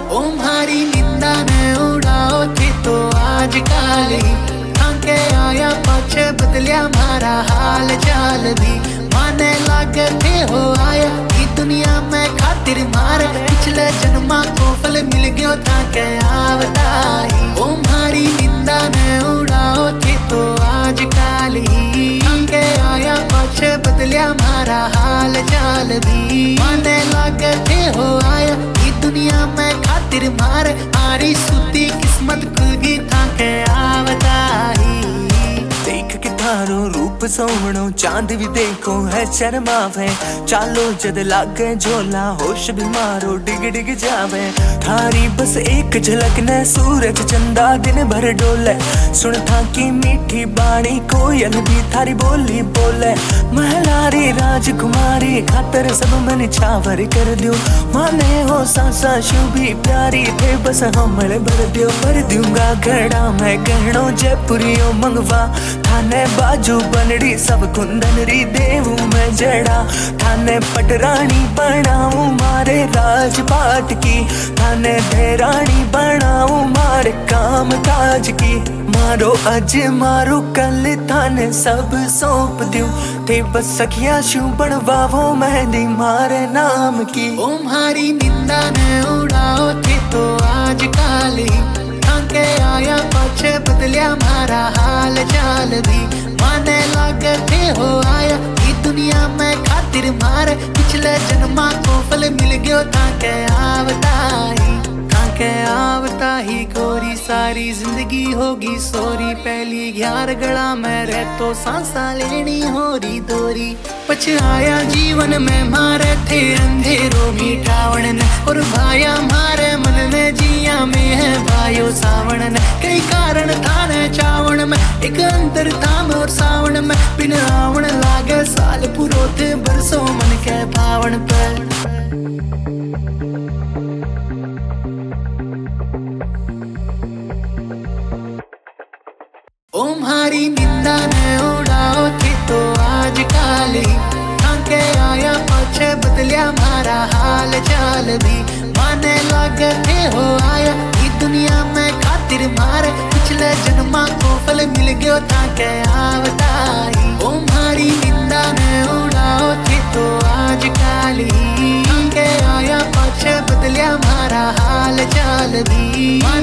ओ म्हारी निंदा ने उड़ाओ थे तो आज काल ही थाके आया पाछे बदलिया मारा हाल चाल भी माने लागे थे हो आया की दुनिया में खातिर मार पिछले जन्मा को फल मिल गयो थाके आवताई ओ म्हारी निंदा ने उड़ाओ थे तो आज काल ही थाके आया पाछे बदलिया मारा हाल चाल भी माने लागे थे हो आया दुनिया में खातिर मार आरी सुती किस्मत खुल गई थाके आवताई देख के थारो रूप सोहणो चांद भी देखो है शर्मावे चालो जद लागे झोला होश भी मारो डिग डिग जावे थारी बस एक झलक ने सूरज चंदा दिन भर डोले सुन था की मीठी बाणी कोयल भी थारी बोली बोले महलारी राजकुमारी खातर सब मन छावर कर दियो माने हो सांसा शुभी प्यारी थे बस हमल भर दूंगा घड़ा मैं गहनों जयपुरियों मंगवा थाने बाजू बनड़ी सब कुंदनरी देवू मैं जड़ा थाने पटरानी बनाऊं मारे राजपाट की थाने धेरानी बनाऊं मारे काम काज की मारो अज मारो कल थाने सब सौंप दूं थे बस सखिया शू बनवावो मेहंदी मारे नाम की ओ म्हारी निंदा ने उड़ाओ थे तो आज काल ही थाके आया पाछे बदलिया मारा हाल चाल भी माने लागे थे हो आया की दुनिया में खातिर मार पिछले जन्मा को फल मिल गयो थाके आवताही गोरी सारी जिंदगी होगी सोरी पहली 11 गड़ा में रह तो सांसा लेनी होरी दोरी पछाया जीवन में मारे थे अंधेरों मीठावण और भाया मारे मन में जिया में है भायो सावण कई कारण थाने चावण में एक अंतर थाम और सावण में बिन आवण लागे साल पुरो थे बरसों मन के पावण पर ओ म्हारी निंदा ने उड़ाओ थे तो आज काल ही थाके आया पाछे बदलिया मारा हाल चाल भी माने लागे थे हो आया की दुनिया में खातिर मार पिछले जन्मा को फल मिल गयो थाके आवताई ओ म्हारी निंदा ने उड़ाओ थे तो आज काल ही थाके आया पाछे बदलिया मारा हाल चाल भी